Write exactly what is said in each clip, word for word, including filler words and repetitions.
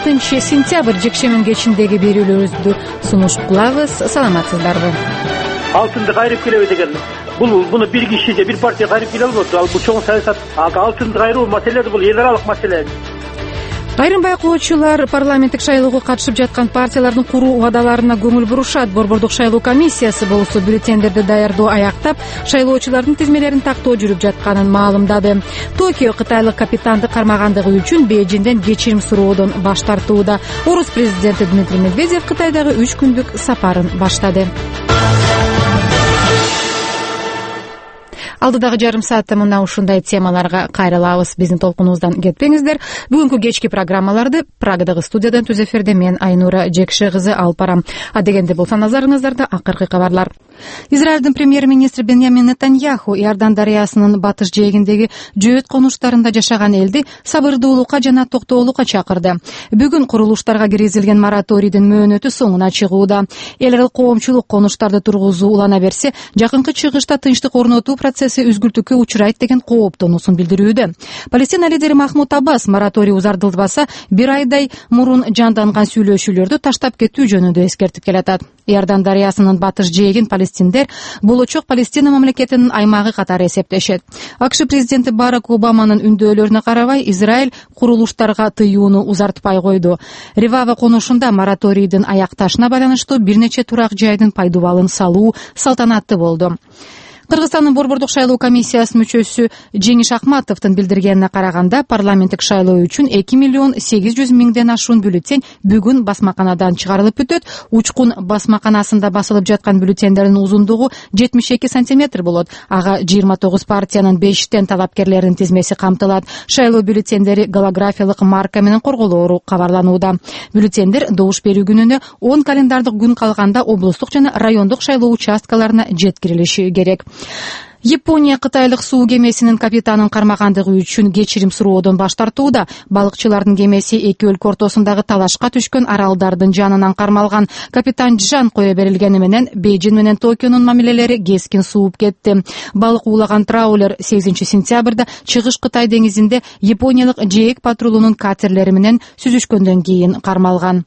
алтынчы сентябрь жекшемин кечиндеги берүүлөрүбүздү сунуш кылабыз. Саламатсыздарбы? Алтынды кайрып келеби деген бул буну бир киши же бир партия кайрып келе албайт. Ал бул чоң саясат. Алтынды кайруу маселеси бул эл аралык маселе. Айрым байкоочулар парламенттик шайлоого катышып жаткан партиялардын куруу убадаларына көңүл бурушат. Борбордук шайлоо комиссиясы болсо бюллетендерди даярдоо аяктап, шайлоочулардын тизмелерин тактоо жүрүп жатканын маалымдады. Токио кытайлык капитанды кармагандыгы үчүн Бейжиңден кечирим суроодон баш тартууда. Орус президенти Дмитрий Медведев Кытайдагы үч күндүк сапарын баштады. Алдыдагы жарым саатта мына ушундай темаларга кайрылабыз. Биздин толкунубуздан кетпеңиздер. Бүгүнкү кечки программаларды Прагадагы студиядан түз эфирде мен Айнура Жекше кызы алып барам. А дегенде болсо назарыңыздарда акыркы кабарлар. Израилдин премьер-министри Беньямин Нетаньяху Иордан дарыясынын батыш жээгиндеги жөөт конуштарында жашаган элди сабырдуулукка жана токтоолукка чакырды. Бүгүн курулуштарга киргизилген мораторийдин мөөнөтү соңуна чыгууда. Эл аралык коомчулук конуштарды тургузуу улана берсе, жакынкы чыгышта тынчтык орнотуу процесси үзгүлтүккө учурайт деген кооптонуусун билдирүүдө. Палестина лидери Махмуд Аббас мораторий узартылбаса, бир айдай мурун жанданган сүйлөшүүлөрдү таштап кетүү жөнүндө эскертип келатат. Иордан дарыясынын батыш жээгин палестиндер болочок Палестина мамлекетинин аймагы катары эсептешет. АКШ президенти Барак Обаманын үндөөлөрүнө карабай, Израиль курулуштарга тыюуну узартпай койду. Ревава конушунда мораторийдин аякташына байланыштуу бир нече турак жайдын пайдубалын салуу салтанатты болду. Кыргызстандын борбордук шайлоо комиссиясынын мүчөсү Жеңиш Акматовдун билдиргенине караганда, парламенттик шайлоо үчүн эки миллион сегиз жүз миңден ашуун бюллетень бүгүн басмаканадан чыгарылып өтөт. Учкун басмаканасында басылып жаткан бюллетендердин узундугу жетимиш эки сантиметр болот. Ага жыйырма тогуз партиянын бештен талапкерлеринин тизмеси камтылат. Шайлоо бюллетендери голографиялык марка менен корголоору кабарланууда. Бюллетендер добуш берүү күнүнө он календардык күн калганда облустук жана райондук шайлоо участкаларына жеткирилиши керек. Япония кытайлык суу кемесинин капитанын кармагандыгы үчүн кечирим суроодон баш тартууда. Балыкчылардын кемеси эки өлкө ортосундагы талашка түшкөн аралдардын жанынан кармалган. Капитан Жан кое берилгени менен Бейжиң менен Токионун мамилелери кескин сууп кетти. Балык уулаган траулер сегизинчи сентябрда Чыгыш Кытай деңизинде япониялык жээк патрулунун катерлери менен сүзүшкөндөн кийин кармалган.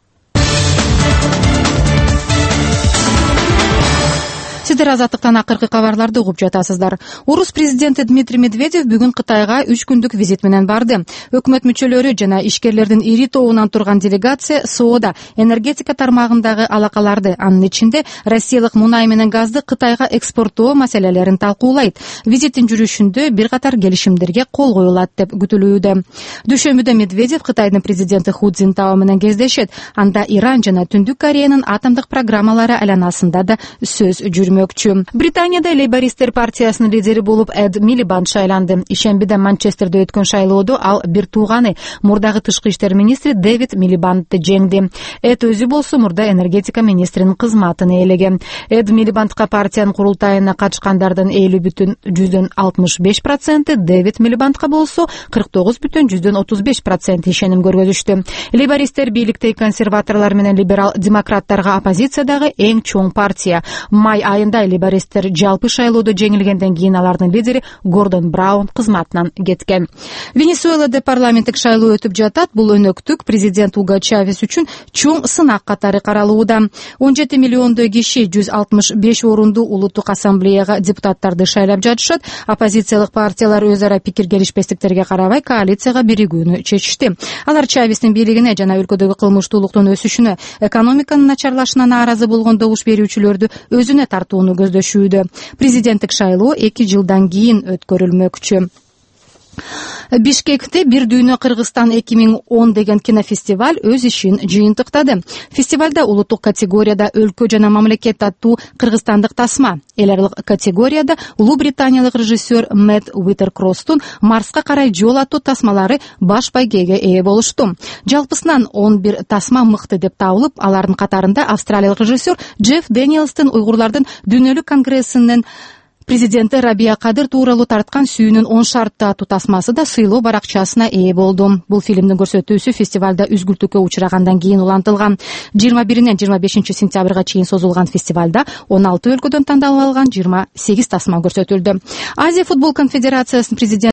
Сиздер азаттыктан акыркы кабарларды угуп жатасыздар. Орус президенти Дмитрий Медведев бүгүн Кытайга үч күндүк визит менен барды. Өкмөт мүчөлөрү жана ишкерлердин ири тобунан турган делегация соода, энергетика тармагындагы алакаларды, анын ичинде Россиялык мунай менен газды Кытайга экспорттоо маселелерин талкуулайт. Визиттин жүрүшүндө бир катар келишимдерге кол коюлат деп күтүлүүдө. Дүйшөмбүдө Медведев Кытайдын президенти Ху Цзинтао менен кездешет. Анда Иран жана Түндүк Кореянын атомдук программалары айланасында да сөз жүрмөк. Британияда лейбористтер партиясынын лидери болуп Эд Милибанд шайланды. Ишембиде Манчестерде өткөн шайлоодо ал бир тууганы, мурдагы тышкы иштер министри Дэвид Милибандды жеңди. Эд өзү болсо мурда энергетика министринин кызматын ээлеген. Эд Милибандка партиянын курултайына катышкандардын элүү бүтүн жүздөн алтымыш беш проценти, Дэвид Милибандка болсо кырк тогуз бүтүн жүздөн отуз беш проценти ишеним көргөзүштү. Лейбористтер бийликтеги консерваторлор менен либерал демократтарга оппозициядагы эң чоң партия. Май айында лейбористтер жалпы шайлоодо жеңилгенден кийин алардын лидери Гордон Браун кызматынан кеткен. Венесуэлада парламенттик шайлоо өтүп жатат. Бул өнөктүк президент Уго Чавес үчүн чоң сынак катары каралууда. он жети миллиондой киши жүз алтымыш беш орунду улуттук ассамблеяга депутаттарды шайлап жатышат. Оппозициялык партиялар өз ара пикир келишпестиктерге карабай коалицияга биригүүнү чечишти. Алар Чавестин бийлигине жана өлкөдөгү кылмыштуулуктун өсүшүнө, экономиканын начарлашына нааразы болгон добуш берүүчүлөрдү өзүнө тартууну көздөшүүдө. Президенттик шайлоо эки жылдан кийин өткөрүлмөкчү. Бишкекте бир дүйнө Кыргызстан эки миң он деген кинофестиваль өз ишин жыйынтыктады. Фестивалда улуттук категорияда өлкө жана мамлекет аттуу кыргызстандык тасма, эл аралык категорияда улуу британиялык режиссер Мэтт Уитеркросстун Марска карай жол аттуу тасмалары баш байгеге ээ болушту. Жалпысынан он бир тасма мыкты деп табылып, алардын катарында австралиялык режиссер Джефф Дэниелстин уйгурлардын дүйнөлүк конгрессинин Президенти Рабия Кадыр тууралуу тарткан сүйүүнүн он шарты аттуу тасмасы да сыйлоо баракчасына ээ болду. Бул фильмдин көрсөтүүсү фестивалда үзгүлтүккө учурагандан кийин улантылган. жыйырма биринен жыйырма бешинчи сентябрга чейин созулган фестивалда он алты өлкөдөн тандалып алган жыйырма сегиз тасма көрсөтүлдү. Азия футбол конфедерациясынын президенти